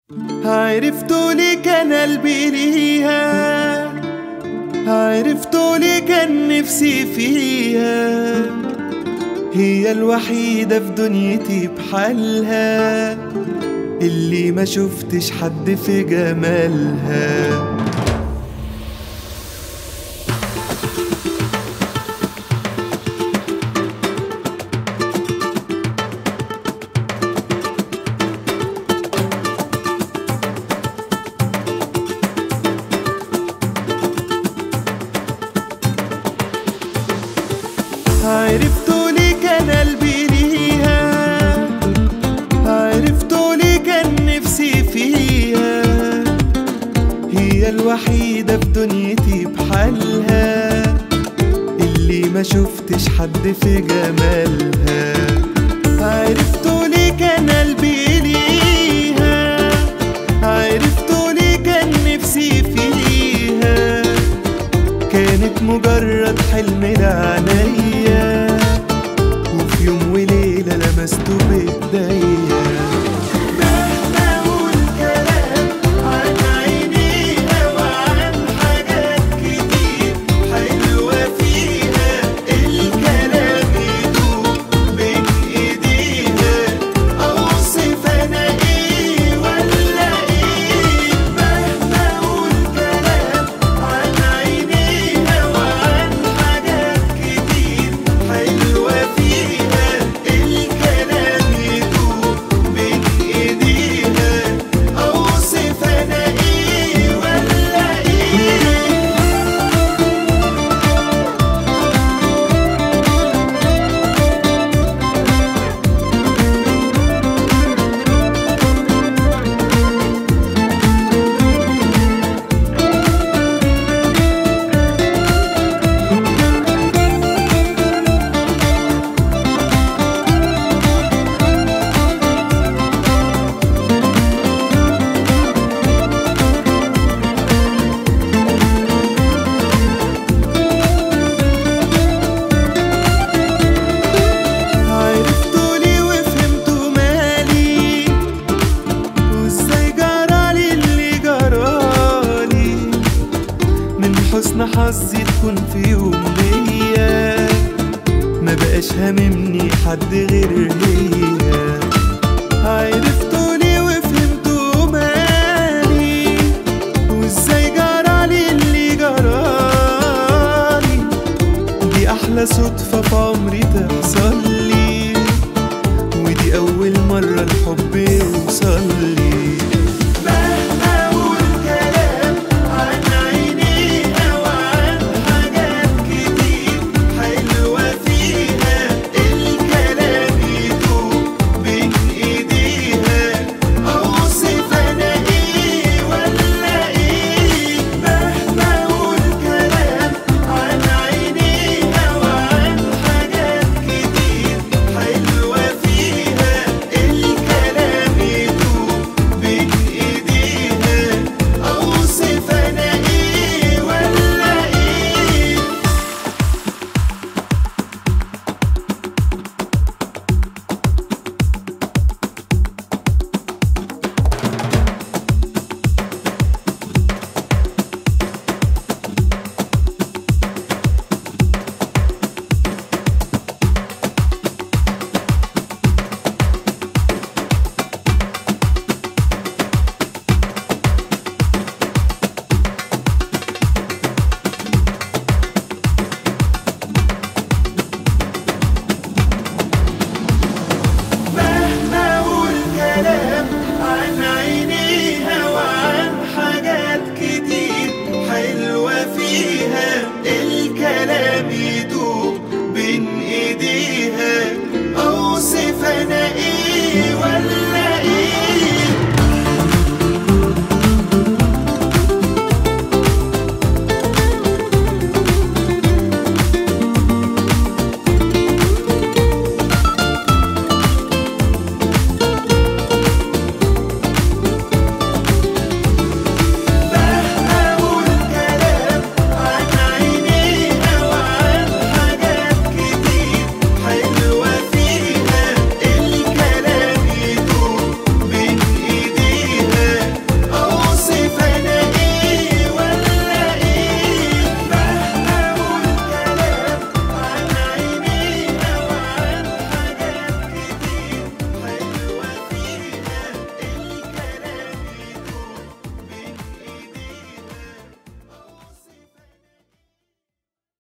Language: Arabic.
عرفتوا لي كان قلبي ليها، عرفتوا لي كان نفسي فيها، هي الوحيدة في دنيتي بحالها، اللي ما شفتش حد في جمالها. عرفتوا لي كان قلبي ليها، عرفتوا لي كان نفسي فيها، هي الوحيدة في دنيتي بحالها، اللي ما شفتش حد في جمالها. عرفتوا لي كان قلبي ليها، عرفتوا لي كان نفسي فيها، كانت مجرد حلم لعينيا، وفي يوم وليلة لمسته بإيديا. مهما أقول كلام عن عينيها وعن حاجات كتير حلوة فيها، الكلام يدوب بين إيديها، أوصف أنا إيه ولا إيه. مهما أقول كلام عن عينيها وعن حاجات كتير حلوة فيها، الكلام يدوب بين إيديها، أوصف أنا إيه ولا إيه. عرفتوا لي وفهمتوا مالي، وازاي جرالي اللي جرالي، من حسن حظي تكون في يوم ليا، ما بقاش هاممني حد غير هي.